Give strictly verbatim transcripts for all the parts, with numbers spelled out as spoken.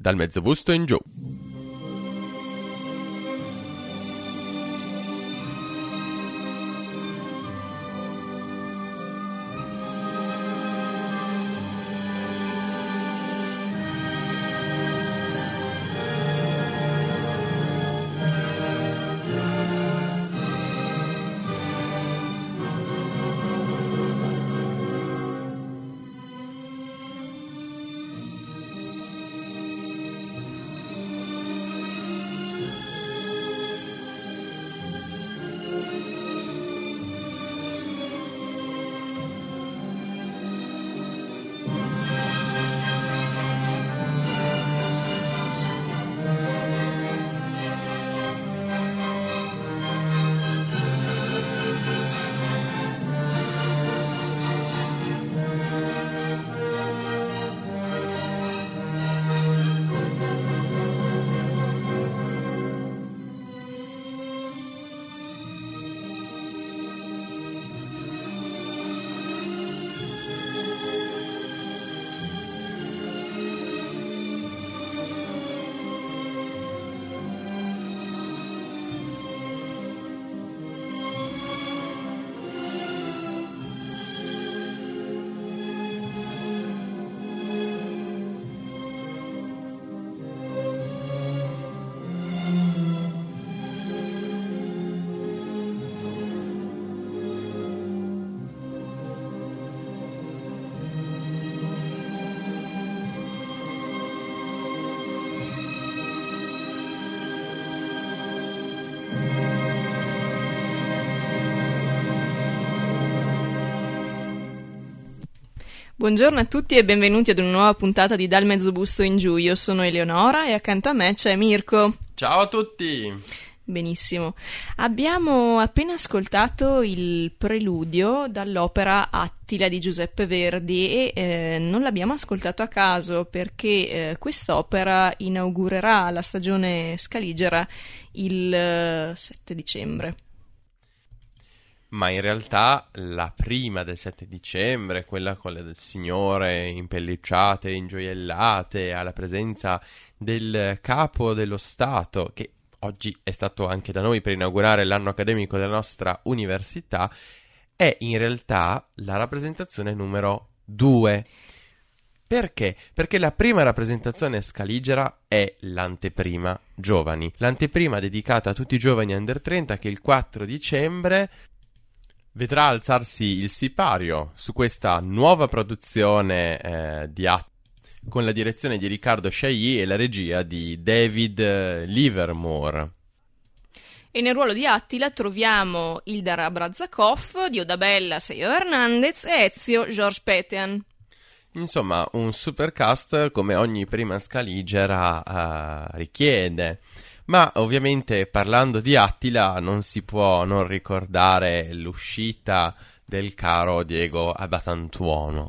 dal mezzobusto in giù. Buongiorno a tutti e benvenuti ad una nuova puntata di Dal Mezzobusto in giù. Io sono Eleonora e accanto a me c'è Mirko. Ciao a tutti! Benissimo. Abbiamo appena ascoltato il preludio dall'opera Attila di Giuseppe Verdi e eh, non l'abbiamo ascoltato a caso perché eh, quest'opera inaugurerà la stagione scaligera il eh, sette dicembre. Ma in realtà la prima del sette dicembre, quella con le signore impellicciate, ingioiellate, alla presenza del capo dello Stato, che oggi è stato anche da noi per inaugurare l'anno accademico della nostra università, è in realtà la rappresentazione numero due. Perché? Perché la prima rappresentazione scaligera è l'anteprima giovani. L'anteprima dedicata a tutti i giovani under trenta che il quattro dicembre vedrà alzarsi il sipario su questa nuova produzione eh, di Attila con la direzione di Riccardo Chailly e la regia di David Livermore. E nel ruolo di Attila troviamo Ildar Abrazakov, Diodabella Seio Hernandez e Ezio Georges Petean. Insomma, un supercast come ogni prima scaligera uh, richiede. Ma ovviamente parlando di Attila non si può non ricordare l'uscita del caro Diego Abbatantuono.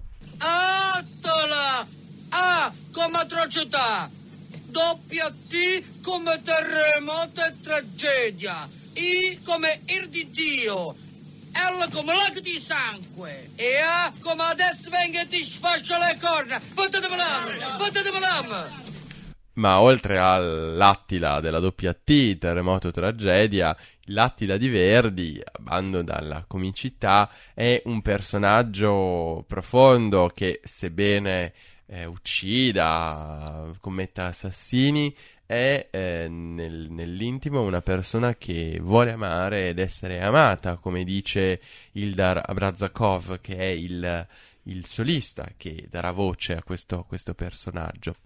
Attila! A come atrocità! Doppia T come terremoto e tragedia! I come ir di Dio! L come lago di sangue! E A come adesso venga e ti sfascia le corna! Battetemi l'am! Battetemi l'am! Ma oltre all'Attila della doppia T, terremoto tragedia, l'Attila di Verdi, bando dalla comicità, è un personaggio profondo che, sebbene eh, uccida, commetta assassini, è eh, nel, nell'intimo una persona che vuole amare ed essere amata, come dice Ildar Abrazakov, che è il, il solista che darà voce a questo, a questo personaggio.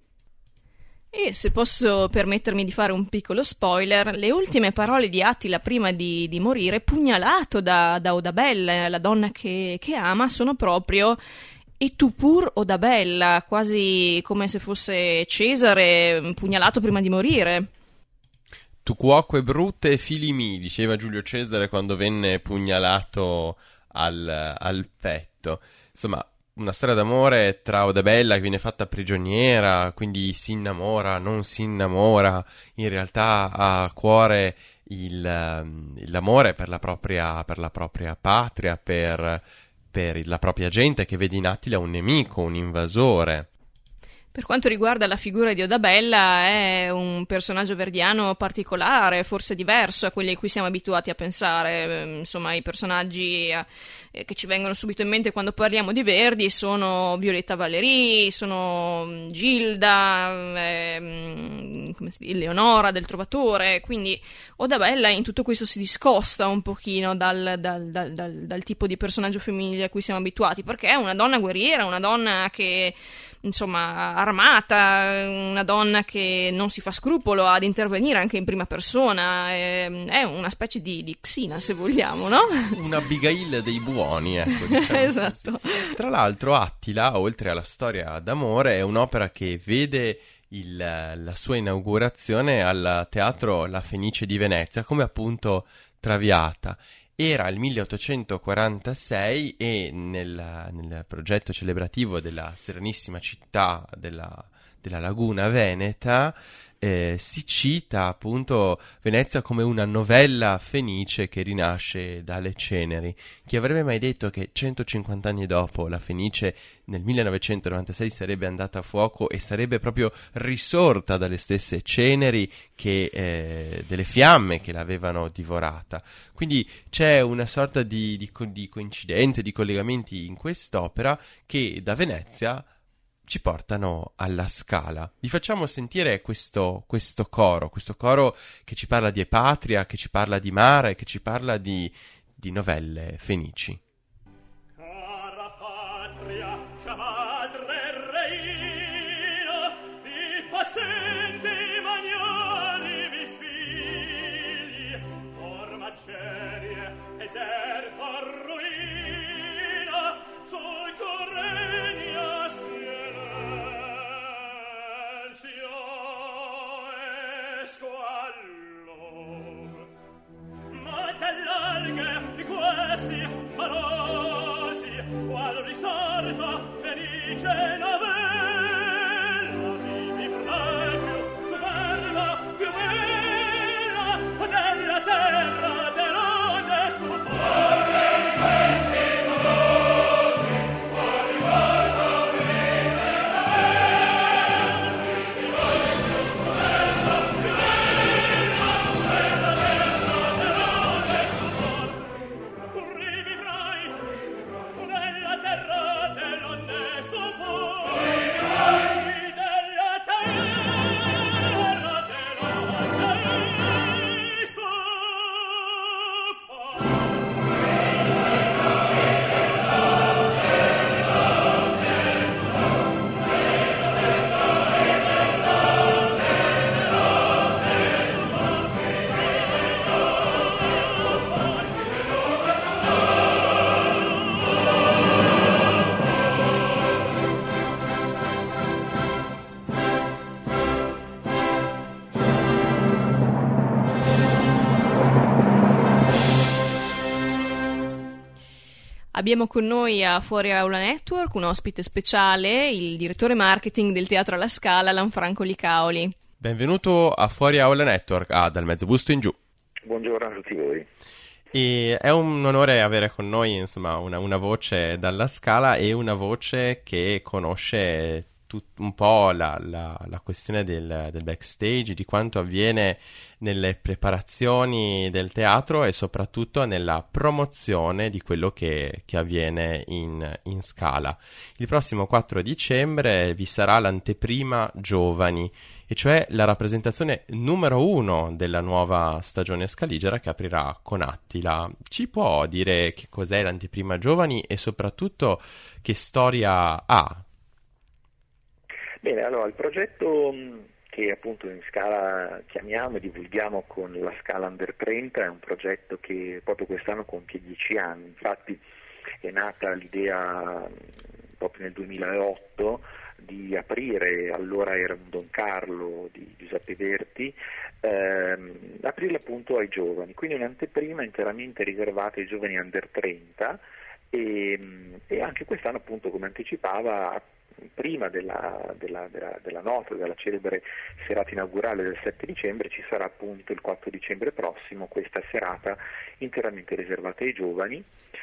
E se posso permettermi di fare un piccolo spoiler, le ultime parole di Attila prima di, di morire, pugnalato da, da Odabella, la donna che, che ama, sono proprio "E tu pur, Odabella", quasi come se fosse Cesare pugnalato prima di morire. Tu cuoque brutte fili mi, diceva Giulio Cesare quando venne pugnalato al, al petto. Insomma, una storia d'amore tra Odabella che viene fatta prigioniera, quindi si innamora, non si innamora, in realtà ha a cuore il, l'amore per la propria, per la propria patria, per, per la propria gente che vede in Attila un nemico, un invasore. Per quanto riguarda la figura di Odabella, è un personaggio verdiano particolare, forse diverso a quelli a cui siamo abituati a pensare. Insomma, i personaggi eh, che ci vengono subito in mente quando parliamo di Verdi sono Violetta Valerii, sono Gilda, eh, come si dice, Leonora del Trovatore, quindi Odabella in tutto questo si discosta un pochino dal, dal, dal, dal, dal tipo di personaggio femminile a cui siamo abituati, perché è una donna guerriera, una donna che insomma armata, una donna che non si fa scrupolo ad intervenire anche in prima persona, è, è una specie di, di Xina, se vogliamo, no? Una Abigail dei buoni, ecco, diciamo. Esatto. Tra l'altro Attila, oltre alla storia d'amore, è un'opera che vede il, la sua inaugurazione al Teatro La Fenice di Venezia come appunto Traviata. Era il milleottocentoquarantasei e nel, nel progetto celebrativo della Serenissima Città della, della Laguna Veneta eh, si cita appunto Venezia come una novella fenice che rinasce dalle ceneri. Chi avrebbe mai detto che centocinquanta anni dopo la Fenice nel millenovecentonovantasei sarebbe andata a fuoco e sarebbe proprio risorta dalle stesse ceneri che eh, delle fiamme che l'avevano divorata. Quindi c'è una sorta di, di, di coincidenze, di collegamenti in quest'opera che da Venezia ci portano alla Scala. Vi facciamo sentire questo, questo coro, questo coro che ci parla di Epatria, che ci parla di mare, che ci parla di, di novelle fenici. Cara patria, cia madre reina, vi possenti magnanimi figli, or macerie, eserta ruina, sui corregna silenzio e squallor. Ma dell'alghe di questi malosi, qual risorto felice novella, mi vivrai più superba, più bella della terra dell'onde stupore. Abbiamo con noi a Fuori Aula Network un ospite speciale, il direttore marketing del Teatro alla Scala, Lanfranco Licaoli. Benvenuto a Fuori Aula Network, ah, dal mezzo busto in giù. Buongiorno a tutti voi. E è un onore avere con noi insomma una, una voce dalla Scala e una voce che conosce tut, un po' la, la, la questione del, del backstage, di quanto avviene nelle preparazioni del teatro e soprattutto nella promozione di quello che, che avviene in, in Scala. Il prossimo quattro dicembre vi sarà l'anteprima Giovani, e cioè la rappresentazione numero uno della nuova stagione scaligera che aprirà con Attila. Ci può dire che cos'è l'anteprima Giovani e soprattutto che storia ha? Bene, allora il progetto che appunto in Scala chiamiamo e divulghiamo con la Scala Under trenta è un progetto che proprio quest'anno compie dieci anni. Infatti è nata l'idea proprio nel duemilaotto di aprire, allora era un Don Carlo di Giuseppe Verdi, ehm, aprirla appunto ai giovani, quindi un'anteprima interamente riservata ai giovani under trenta e, e anche quest'anno appunto, come anticipava, prima della, della, della, della nota, della celebre serata inaugurale del sette dicembre, ci sarà appunto il quattro dicembre prossimo questa serata interamente riservata ai giovani.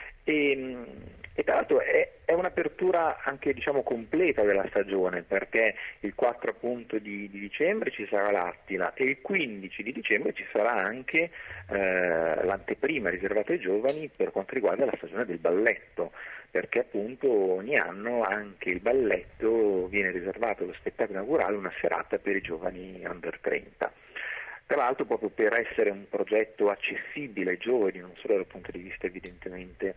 E, e tra l'altro è, è un'apertura anche diciamo completa della stagione, perché il quattro appunto di, di dicembre ci sarà l'Attila e il quindici di dicembre ci sarà anche eh, l'anteprima riservata ai giovani per quanto riguarda la stagione del balletto, perché appunto ogni anno anche il balletto viene riservato allo spettacolo inaugurale una serata per i giovani under trenta. Tra l'altro proprio per essere un progetto accessibile ai giovani, non solo dal punto di vista evidentemente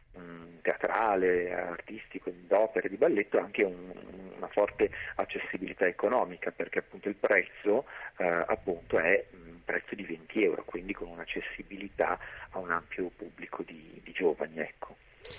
mh, teatrale, artistico, d'opere, di balletto, anche un, una forte accessibilità economica, perché appunto il prezzo eh, appunto è un prezzo di venti euro, quindi con un'accessibilità a un ampio pubblico di, di giovani, ecco.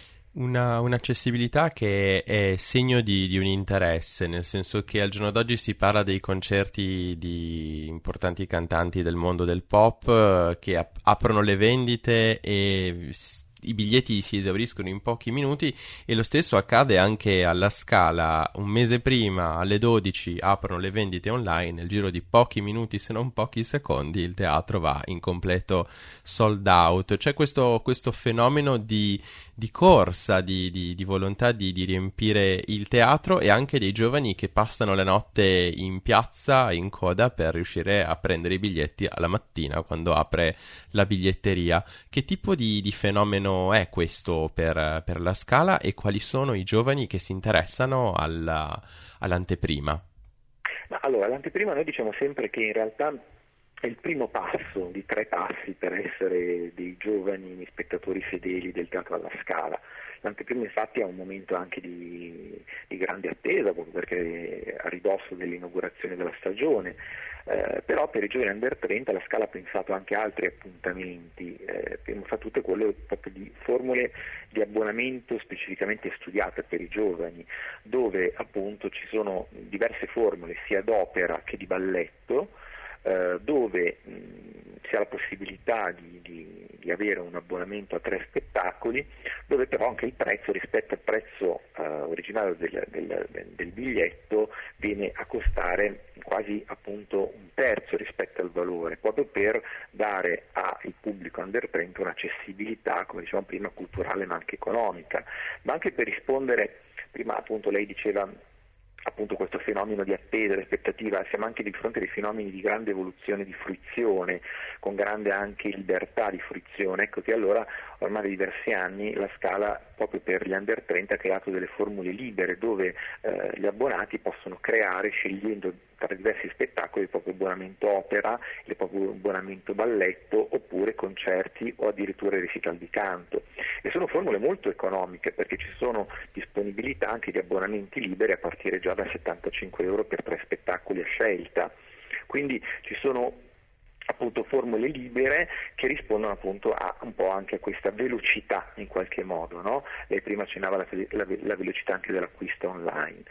Una, un'accessibilità che è segno di, di un interesse, nel senso che al giorno d'oggi si parla dei concerti di importanti cantanti del mondo del pop eh, che ap- aprono le vendite e s- i biglietti si esauriscono in pochi minuti, e lo stesso accade anche alla Scala. Un mese prima, alle dodici, aprono le vendite online, nel giro di pochi minuti, se non pochi secondi, il teatro va in completo sold out. C'è questo, questo fenomeno di, di corsa, di, di, di volontà di, di riempire il teatro, e anche dei giovani che passano la notte in piazza in coda per riuscire a prendere i biglietti alla mattina quando apre la biglietteria. Che tipo di, di fenomeno è questo per, per la Scala, e quali sono i giovani che si interessano alla, all'anteprima? Ma allora, l'anteprima noi diciamo sempre che in realtà è il primo passo di tre passi per essere dei giovani spettatori fedeli del Teatro alla Scala. L'anteprima infatti è un momento anche di, di grande attesa, proprio perché è a ridosso dell'inaugurazione della stagione, eh, però per i giovani under trenta la Scala ha pensato anche a altri appuntamenti, eh, prima fra tutte quello proprio di formule di abbonamento specificamente studiate per i giovani, dove appunto ci sono diverse formule sia d'opera che di balletto, eh, dove mh, si ha la possibilità di, di, di avere un abbonamento a tre spettacoli, dove però anche il prezzo rispetto al prezzo eh, originario del, del, del biglietto viene a costare quasi appunto un terzo rispetto al valore, proprio per dare al pubblico under trenta un'accessibilità, come dicevamo prima, culturale ma anche economica, ma anche per rispondere, prima appunto lei diceva appunto questo fenomeno di attesa, di aspettativa, siamo anche di fronte a dei fenomeni di grande evoluzione di fruizione, con grande anche libertà di fruizione. Ecco che allora ormai da diversi anni la Scala, proprio per gli under trenta, ha creato delle formule libere dove eh, gli abbonati possono creare, scegliendo tra diversi spettacoli, il proprio abbonamento opera, il proprio abbonamento balletto, oppure concerti o addirittura recital di canto. E sono formule molto economiche, perché ci sono disponibilità anche di abbonamenti liberi a partire già da settantacinque euro per tre spettacoli a scelta. Quindi ci sono appunto formule libere che rispondono appunto a un po' anche a questa velocità in qualche modo, no? Lei prima accennava la, la, la velocità anche dell'acquisto online.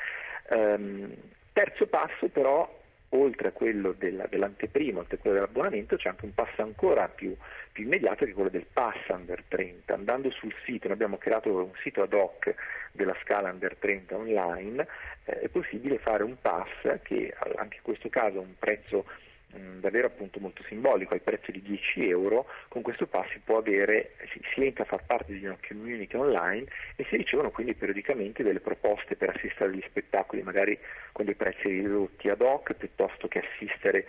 Um, terzo passo però, oltre a quello della, dell'anteprima, oltre a quello dell'abbonamento, c'è anche un passo ancora più, più immediato, che è quello del pass under trenta. Andando sul sito, noi abbiamo creato un sito ad hoc della Scala under trenta online, eh, è possibile fare un pass che anche in questo caso ha un prezzo mh, davvero appunto molto simbolico, al prezzo di dieci euro. Con questo pass si può avere, si, si entra a far parte di una community online e si ricevono quindi periodicamente delle proposte per assistere agli spettacoli, magari con dei prezzi ridotti ad hoc, piuttosto che assistere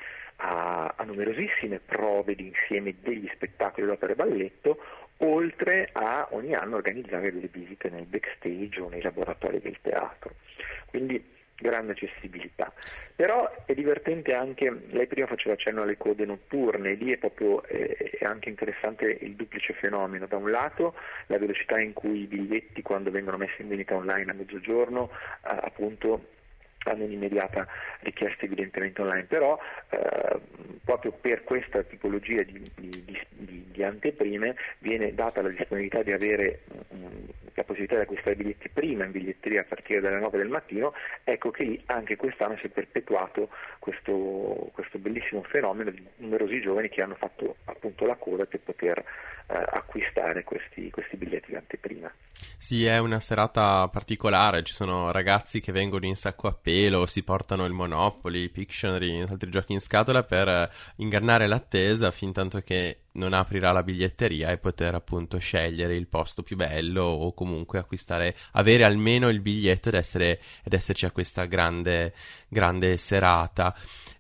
a, a numerosissime prove di insieme degli spettacoli d'opera e balletto, oltre a ogni anno organizzare delle visite nel backstage o nei laboratori del teatro. Quindi grande accessibilità. Però è divertente anche, lei prima faceva accenno alle code notturne, lì è proprio eh, è anche interessante il duplice fenomeno: da un lato la velocità in cui i biglietti, quando vengono messi in vendita online a mezzogiorno, eh, appunto hanno un'immediata richiesta evidentemente online, però eh, proprio per questa tipologia di, di, di, di anteprime viene data la disponibilità di avere um, la possibilità di acquistare biglietti prima in biglietteria a partire dalle nove del mattino. Ecco che lì anche quest'anno si è perpetuato questo, questo bellissimo fenomeno di numerosi giovani che hanno fatto appunto la coda per poter eh, acquistare questi, questi biglietti di anteprima. Sì, è una serata particolare, ci sono ragazzi che vengono in sacco a pelo, si portano il Monopoly, Pictionary, altri giochi in scatola per ingannare l'attesa fin tanto che non aprirà la biglietteria e poter appunto scegliere il posto più bello o comunque acquistare, avere almeno il biglietto ed, essere, ed esserci a questa grande, grande serata.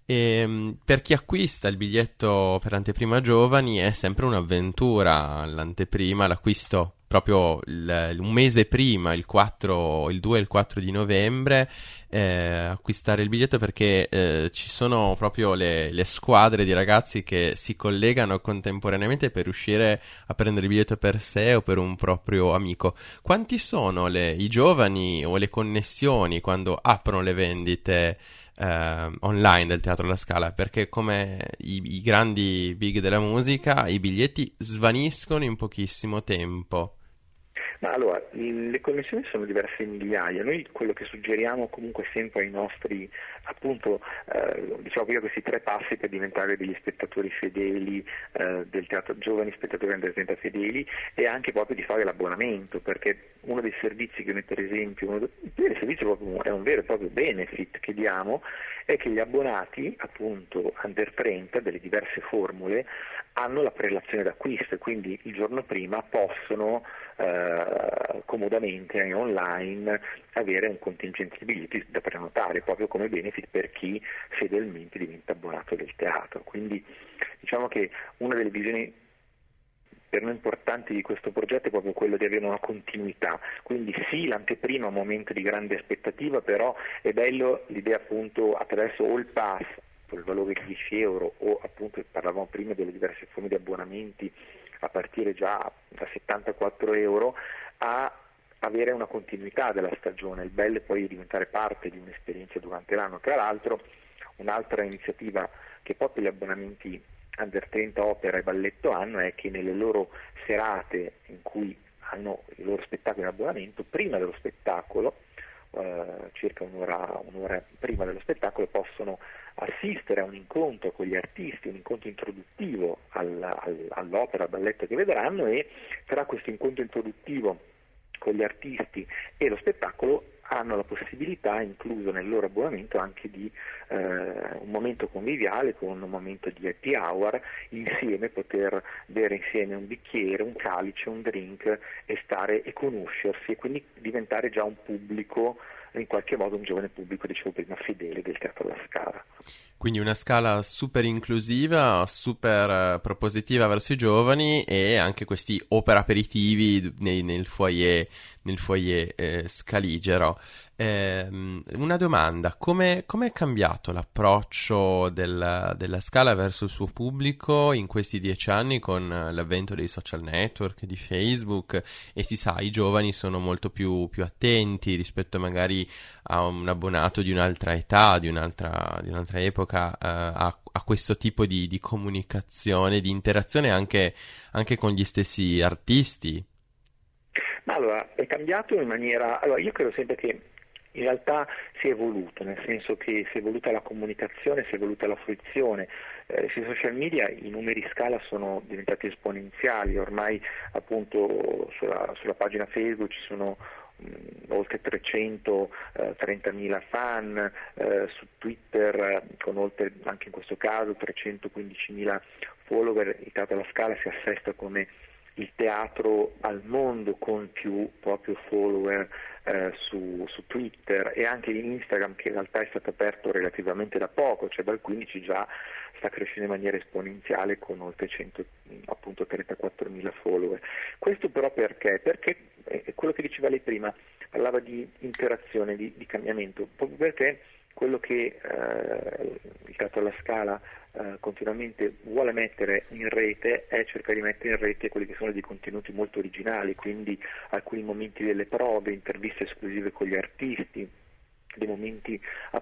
E per chi acquista il biglietto per anteprima giovani è sempre un'avventura l'anteprima, l'acquisto proprio il, un mese prima, il quattro, il due e il quattro di novembre, eh, acquistare il biglietto perché eh, ci sono proprio le, le squadre di ragazzi che si collegano contemporaneamente per riuscire a prendere il biglietto per sé o per un proprio amico. Quanti sono le, i giovani o le connessioni quando aprono le vendite eh, online del Teatro La Scala? Perché come i, i grandi big della musica, i biglietti svaniscono in pochissimo tempo. Ma allora, le connessioni sono diverse migliaia. Noi quello che suggeriamo comunque sempre ai nostri, appunto, eh, diciamo prima questi tre passi per diventare degli spettatori fedeli eh, del teatro, giovani spettatori under trenta fedeli, e anche proprio di fare l'abbonamento, perché uno dei servizi che noi per esempio, uno dei servizi proprio è un vero e proprio benefit che diamo, è che gli abbonati, appunto, under trenta delle diverse formule, hanno la prelazione d'acquisto e quindi il giorno prima possono eh, comodamente eh, online avere un contingente di biglietti da prenotare, proprio come benefit per chi fedelmente diventa abbonato del teatro. Quindi diciamo che una delle visioni per noi importanti di questo progetto è proprio quello di avere una continuità, quindi sì, l'anteprima è un momento di grande aspettativa, però è bello l'idea appunto attraverso All Pass, per il valore di dieci euro, o appunto parlavamo prima delle diverse forme di abbonamenti a partire già da settantaquattro euro, a avere una continuità della stagione. Il bello è poi diventare parte di un'esperienza durante l'anno. Tra l'altro un'altra iniziativa che proprio gli abbonamenti under trenta opera e balletto hanno è che nelle loro serate in cui hanno il loro spettacolo in abbonamento, prima dello spettacolo, eh, circa un'ora, un'ora prima dello spettacolo, possono assistere a un incontro con gli artisti, un incontro introduttivo al, al, all'opera, al balletto che vedranno, e tra questo incontro introduttivo con gli artisti e lo spettacolo hanno la possibilità, incluso nel loro abbonamento, anche di eh, un momento conviviale, con un momento di happy hour, insieme poter bere insieme un bicchiere, un calice, un drink e stare e conoscersi, e quindi diventare già un pubblico, in qualche modo un giovane pubblico, dicevo prima, fedele del Teatro La Scala. Quindi una scala super inclusiva, super propositiva verso i giovani, e anche questi opera aperitivi nei, nel foyer, nel foyer eh, scaligero. Eh, una domanda, come è cambiato l'approccio del, della Scala verso il suo pubblico in questi dieci anni con l'avvento dei social network, di Facebook? E si sa, i giovani sono molto più, più attenti rispetto magari a un abbonato di un'altra età, di un'altra, di un'altra epoca, eh, a, a questo tipo di, di comunicazione, di interazione anche, anche con gli stessi artisti. Ma allora, è cambiato in maniera... Allora, io credo sempre che in realtà si è evoluto, nel senso che si è evoluta la comunicazione, si è evoluta la fruizione. Eh, sui social media i numeri Scala sono diventati esponenziali, ormai appunto sulla, sulla pagina Facebook ci sono mh, oltre trecentotrentamila fan, eh, su Twitter eh, con oltre, anche in questo caso, trecentoquindicimila follower. Il Teatro La Scala si assesta come il teatro al mondo con più proprio follower eh, su, su Twitter, e anche in Instagram, che in realtà è stato aperto relativamente da poco, cioè dal quindici già sta crescendo in maniera esponenziale con oltre cento, appunto trentaquattromila follower. Questo però perché? Perché è quello che diceva lei prima, parlava di interazione, di, di cambiamento, proprio perché quello che eh, il Teatro La Scala eh, continuamente vuole mettere in rete è cercare di mettere in rete quelli che sono dei contenuti molto originali, quindi alcuni momenti delle prove, interviste esclusive con gli artisti, dei momenti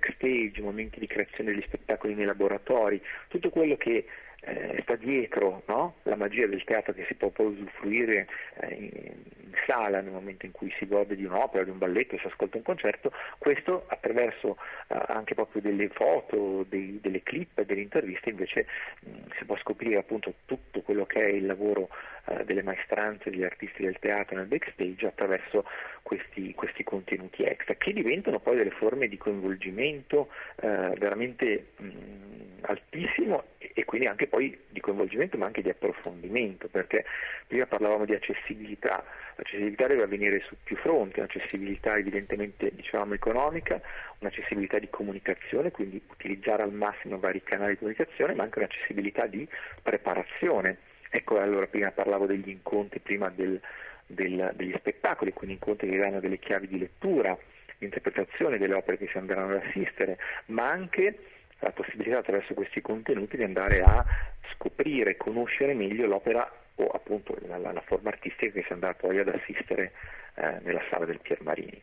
backstage, momenti di creazione degli spettacoli nei laboratori, tutto quello che eh, sta dietro, no? La magia del teatro che si può poi usufruire eh, in, in sala nel momento in cui si gode di un'opera, di un balletto, si ascolta un concerto, questo attraverso eh, anche proprio delle foto, dei, delle clip, delle interviste invece mh, si può scoprire appunto tutto quello che è il lavoro eh, delle maestranze, degli artisti del teatro nel backstage attraverso questi, questi contenuti extra che diventano poi delle forme di coinvolgimento eh, veramente mh, altissimo e, e quindi anche poi di coinvolgimento ma anche di approfondimento, perché prima parlavamo di accessibilità, l'accessibilità deve avvenire su più fronti, un'accessibilità evidentemente diciamo economica, un'accessibilità di comunicazione, quindi utilizzare al massimo vari canali di comunicazione, ma anche un'accessibilità di preparazione. Ecco, allora prima parlavo degli incontri, prima del, del, degli spettacoli, quindi incontri che danno delle chiavi di lettura, di interpretazione delle opere che si andranno ad assistere, ma anche la possibilità attraverso questi contenuti di andare a scoprire, conoscere meglio l'opera o appunto la, la, la forma artistica che si andrà poi ad assistere eh, nella sala del Piermarini.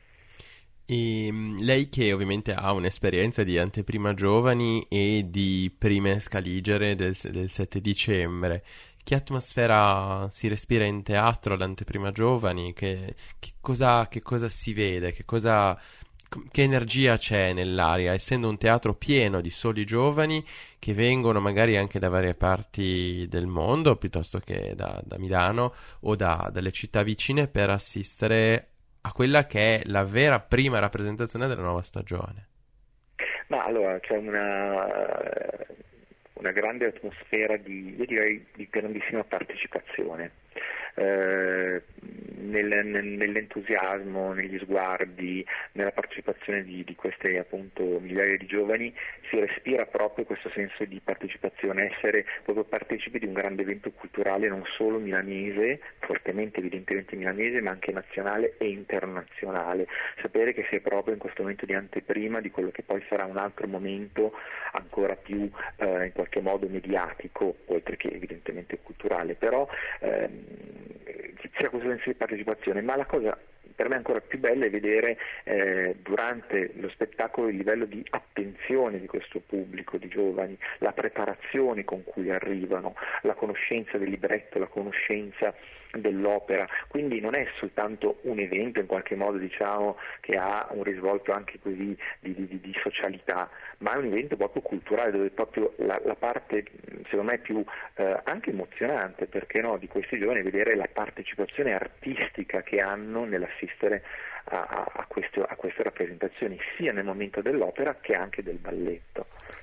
E lei che ovviamente ha un'esperienza di anteprima giovani e di prime scaligere del, del sette dicembre, che atmosfera si respira in teatro all'anteprima giovani? Che, che, cosa, che cosa si vede? Che cosa... Che energia c'è nell'aria, essendo un teatro pieno di soli giovani che vengono magari anche da varie parti del mondo, piuttosto che da, da Milano o da, dalle città vicine, per assistere a quella che è la vera prima rappresentazione della nuova stagione? Ma allora c'è una, una grande atmosfera di, io direi, di grandissima partecipazione. Eh, nel, nel, nell'entusiasmo, negli sguardi, nella partecipazione di, di queste appunto migliaia di giovani si respira proprio questo senso di partecipazione, essere proprio partecipi di un grande evento culturale non solo milanese, fortemente evidentemente milanese, ma anche nazionale e internazionale, sapere che si è proprio in questo momento di anteprima di quello che poi sarà un altro momento ancora più eh, in qualche modo mediatico, oltre che evidentemente culturale, però ehm, c'è questo senso di partecipazione, ma la cosa per me ancora più bella è vedere eh, durante lo spettacolo il livello di attenzione di questo pubblico di giovani, la preparazione con cui arrivano, la conoscenza del libretto, la conoscenza dell'opera, quindi non è soltanto un evento in qualche modo diciamo che ha un risvolto anche così di, di, di socialità, ma è un evento proprio culturale dove proprio la, la parte secondo me più eh, anche emozionante, perché no, di questi giovani vedere la partecipazione artistica che hanno nell'assistere a, a, a, queste, a queste rappresentazioni sia nel momento dell'opera che anche del balletto.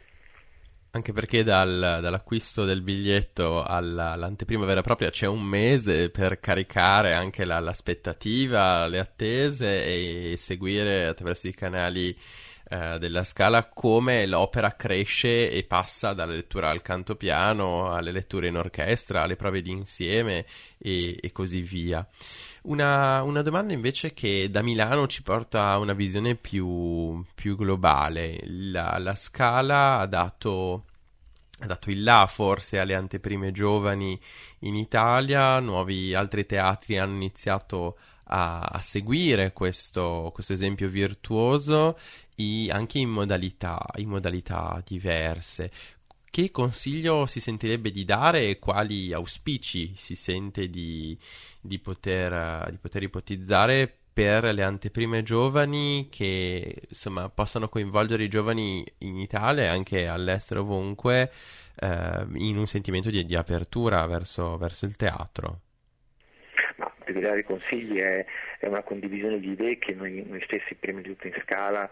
Anche perché dal, dall'acquisto del biglietto alla, all'anteprima vera e propria c'è un mese per caricare anche la, l'aspettativa, le attese e seguire attraverso i canali eh, della Scala come l'opera cresce e passa dalla lettura al canto piano alle letture in orchestra, alle prove di insieme e, e così via. Una, una domanda invece che da Milano ci porta a una visione più, più globale. La, la Scala ha dato, ha dato il là forse alle anteprime giovani in Italia, nuovi altri teatri hanno iniziato a, a seguire questo, questo esempio virtuoso e anche in modalità, in modalità diverse. Che consiglio si sentirebbe di dare e quali auspici si sente di, di, poter, di poter ipotizzare per le anteprime giovani che insomma possano coinvolgere i giovani in Italia e anche all'estero ovunque eh, in un sentimento di, di apertura verso, verso il teatro? Ma per dare i consigli è, è una condivisione di idee che noi, noi stessi prima di tutto in Scala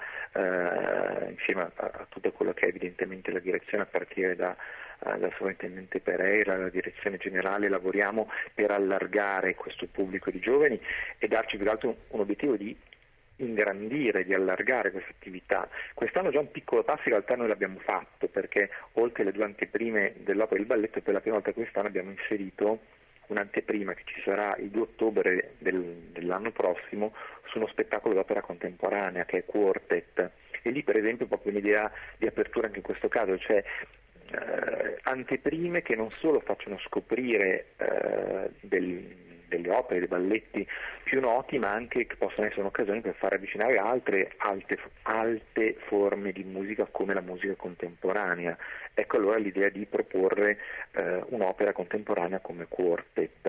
eh, insieme a, a tutto quello che è evidentemente la direzione a partire da dal sovrintendente Pereira, la direzione generale, lavoriamo per allargare questo pubblico di giovani e darci più che altro un, un obiettivo di ingrandire, di allargare questa attività. Quest'anno già un piccolo passo in realtà noi l'abbiamo fatto, perché oltre alle due anteprime dell'opera e del balletto per la prima volta quest'anno abbiamo inserito un'anteprima che ci sarà il due ottobre del, dell'anno prossimo su uno spettacolo d'opera contemporanea che è Quartet, e lì per esempio proprio un'idea di apertura anche in questo caso, cioè eh, anteprime che non solo facciano scoprire eh, del, delle opere, dei balletti più noti, ma anche che possono essere un'occasione per far avvicinare altre alte, alte forme di musica come la musica contemporanea. Ecco allora l'idea di proporre eh, un'opera contemporanea come quartet.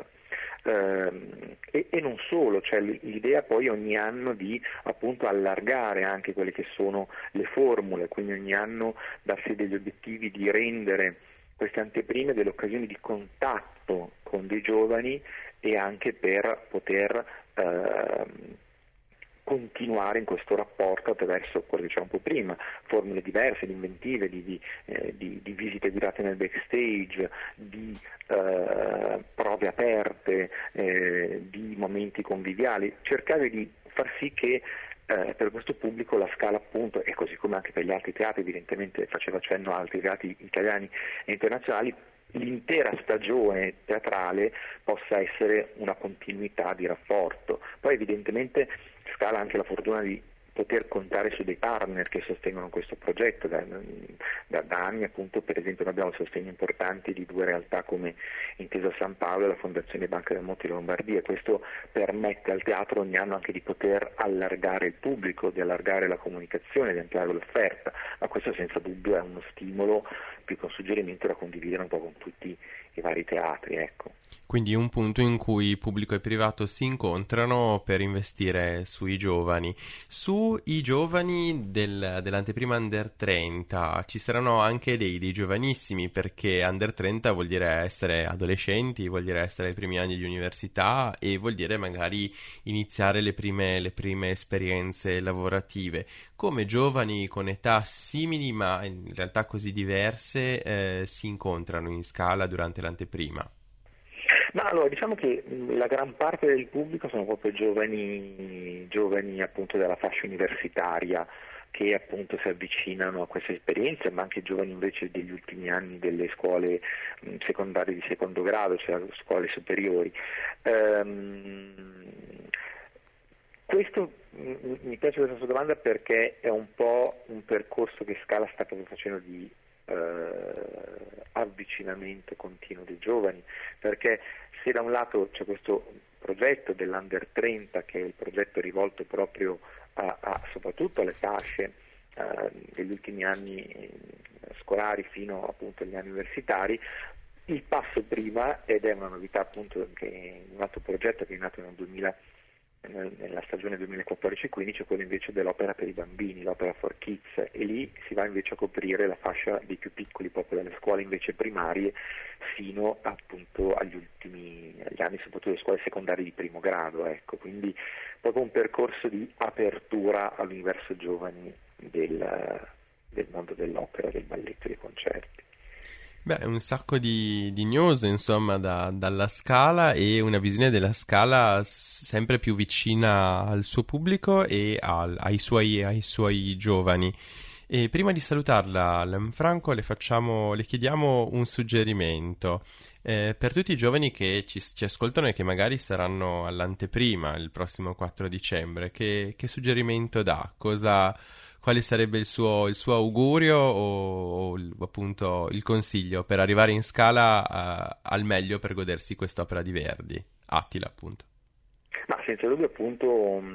Uh, e, e non solo, cioè l'idea poi ogni anno di appunto allargare anche quelle che sono le formule, quindi ogni anno darsi degli obiettivi di rendere queste anteprime delle occasioni di contatto con dei giovani e anche per poter uh, continuare in questo rapporto attraverso quello che dicevamo un po' prima, formule diverse, di inventive, di, di, eh, di, di visite guidate nel backstage, di eh, prove aperte, eh, di momenti conviviali, cercare di far sì che eh, per questo pubblico la Scala appunto, e così come anche per gli altri teatri, evidentemente faceva cenno a altri teatri italiani e internazionali, l'intera stagione teatrale possa essere una continuità di rapporto. Poi evidentemente Scala ha anche la fortuna di poter contare su dei partner che sostengono questo progetto. Da, da, da anni appunto, per esempio, noi abbiamo il sostegno importante di due realtà come Intesa San Paolo e la Fondazione Banca del Monte Lombardia. Questo permette al teatro ogni anno anche di poter allargare il pubblico, di allargare la comunicazione, di ampliare l'offerta, ma questo senza dubbio è uno stimolo più che un suggerimento da condividere un po' con tutti i vari teatri, ecco. Quindi un punto in cui pubblico e privato si incontrano per investire sui giovani. Sui giovani del, dell'anteprima Under trenta ci saranno anche dei, dei giovanissimi, perché Under trenta vuol dire essere adolescenti, vuol dire essere ai primi anni di università e vuol dire magari iniziare le prime, le prime esperienze lavorative. Come giovani con età simili ma in realtà così diverse eh, si incontrano in Scala durante l'anteprima? Ma allora diciamo che la gran parte del pubblico sono proprio giovani, giovani appunto della fascia universitaria che appunto si avvicinano a queste esperienze, ma anche giovani invece degli ultimi anni delle scuole secondarie di secondo grado, cioè scuole superiori. Ehm, questo mi piace questa sua domanda perché è un po' un percorso che Scala sta proprio facendo di Uh, avvicinamento continuo dei giovani, perché se da un lato c'è questo progetto dell'Under trenta che è il progetto rivolto proprio a, a soprattutto alle fasce uh, degli ultimi anni scolari fino appunto agli anni universitari, il passo prima, ed è una novità appunto che un altro progetto che è nato nel duemila nella stagione duemilaquattordici quindici, è quello invece dell'opera per i bambini, l'opera for kids, e lì si va invece a coprire la fascia dei più piccoli, proprio dalle scuole invece primarie fino appunto agli ultimi agli anni, soprattutto le scuole secondarie di primo grado, ecco, quindi proprio un percorso di apertura all'universo giovani del, del mondo dell'opera, del balletto e dei concerti. Beh, un sacco di, di news, insomma, da, dalla Scala, e una visione della Scala sempre più vicina al suo pubblico e al, ai, suoi, ai suoi giovani. E prima di salutarla, Lanfranco, le facciamo, le chiediamo un suggerimento. Eh, per tutti i giovani che ci, ci ascoltano e che magari saranno all'anteprima il prossimo quattro dicembre, che, che suggerimento dà? Cosa... Quale sarebbe il suo, il suo augurio o, o appunto il consiglio per arrivare in Scala uh, al meglio per godersi quest'opera di Verdi? Attila, appunto. Ma senza dubbio appunto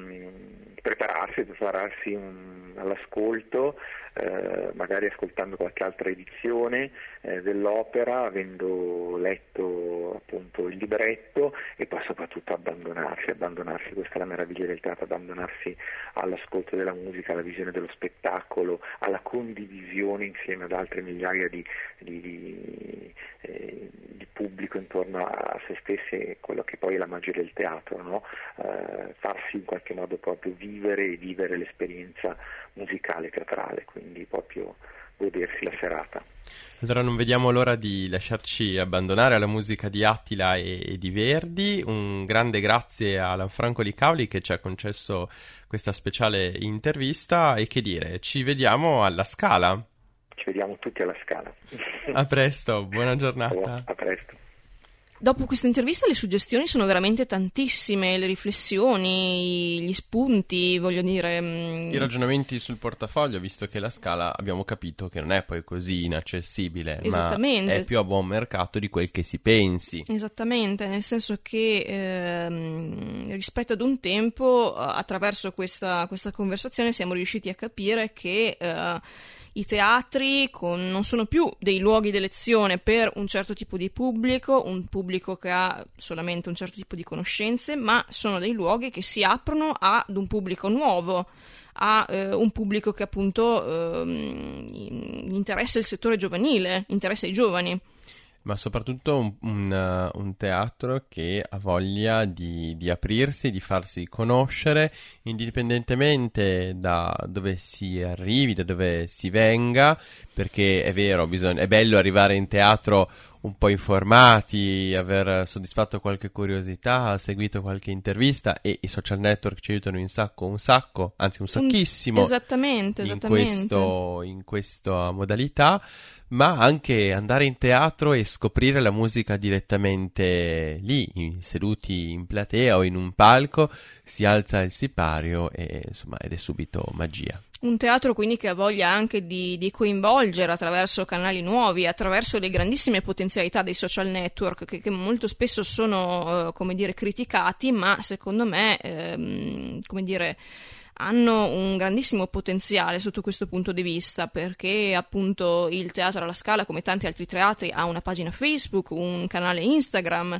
um, prepararsi, prepararsi um, all'ascolto, eh, magari ascoltando qualche altra edizione eh, dell'opera, avendo letto appunto il libretto, e poi soprattutto abbandonarsi, abbandonarsi, questa è la meraviglia del teatro, abbandonarsi all'ascolto della musica, alla visione dello spettacolo, alla condivisione insieme ad altre migliaia di, di, di, eh, di pubblico intorno a se stessi, quello che poi è la magia del teatro, no? Eh, farsi in qualche modo proprio vivere e vivere l'esperienza musicale teatrale, quindi proprio godersi la serata. Allora non vediamo l'ora di lasciarci abbandonare alla musica di Attila e, e di Verdi. Un grande grazie a Lanfranco Licauli che ci ha concesso questa speciale intervista, e che dire, ci vediamo alla Scala. Ci vediamo tutti alla Scala. A presto, buona giornata. A presto. dopo questa intervista le suggestioni sono veramente tantissime, le riflessioni, gli spunti, voglio dire... I ragionamenti sul portafoglio, visto che la Scala abbiamo capito che non è poi così inaccessibile, ma è più a buon mercato di quel che si pensi. Esattamente, nel senso che ehm, rispetto ad un tempo, attraverso questa, questa conversazione siamo riusciti a capire che... Eh, I teatri con, non sono più dei luoghi d'elezione per un certo tipo di pubblico, un pubblico che ha solamente un certo tipo di conoscenze, ma sono dei luoghi che si aprono ad un pubblico nuovo, a eh, un pubblico che appunto eh, interessa il settore giovanile, interessa i giovani. Ma soprattutto un, un, un teatro che ha voglia di, di aprirsi, di farsi conoscere, indipendentemente da dove si arrivi, da dove si venga, perché è vero, bisogna, è bello arrivare in teatro un po' informati, aver soddisfatto qualche curiosità, seguito qualche intervista, e i social network ci aiutano in sacco, un sacco, anzi un sacchissimo. Esattamente, esattamente. In, questo, in questa modalità, ma anche andare in teatro e scoprire la musica direttamente lì, seduti in platea o in un palco, si alza il sipario e insomma ed è subito magia. Un teatro quindi che ha voglia anche di, di coinvolgere attraverso canali nuovi, attraverso le grandissime potenzialità dei social network che, che molto spesso sono, eh, come dire, criticati, ma secondo me, ehm, come dire, hanno un grandissimo potenziale sotto questo punto di vista, perché appunto il Teatro alla Scala, come tanti altri teatri, ha una pagina Facebook, un canale Instagram,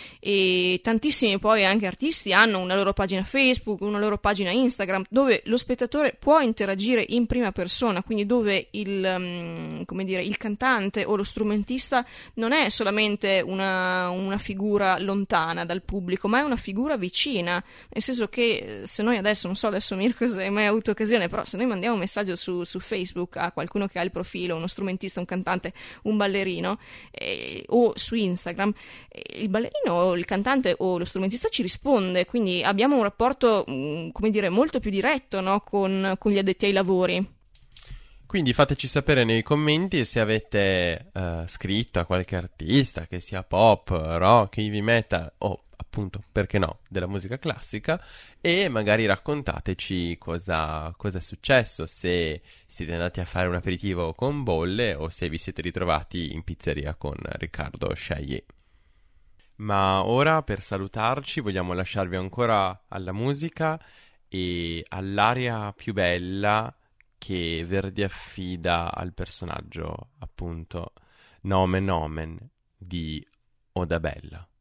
e tantissimi poi anche artisti hanno una loro pagina Facebook, una loro pagina Instagram, dove lo spettatore può interagire in prima persona, quindi dove il, um, come dire, il cantante o lo strumentista non è solamente una, una figura lontana dal pubblico, ma è una figura vicina, nel senso che se noi adesso, non so adesso Mirko se hai mai avuto occasione, però se noi mandiamo un messaggio su, su Facebook a qualcuno che ha il profilo, uno strumentista, un cantante, un ballerino, eh, o su Instagram, eh, il ballerino, il cantante o lo strumentista ci risponde, quindi abbiamo un rapporto, mh, come dire, molto più diretto, no, con, con gli addetti ai lavori. Quindi fateci sapere nei commenti se avete uh, scritto a qualche artista, che sia pop, rock, heavy metal o appunto, perché no, della musica classica, e magari raccontateci cosa, cosa è successo, se siete andati a fare un aperitivo con Bolle o se vi siete ritrovati in pizzeria con Riccardo Scegli. Ma ora, per salutarci, vogliamo lasciarvi ancora alla musica e all'aria più bella che Verdi affida al personaggio, appunto, Nomen Omen di Oda Bella.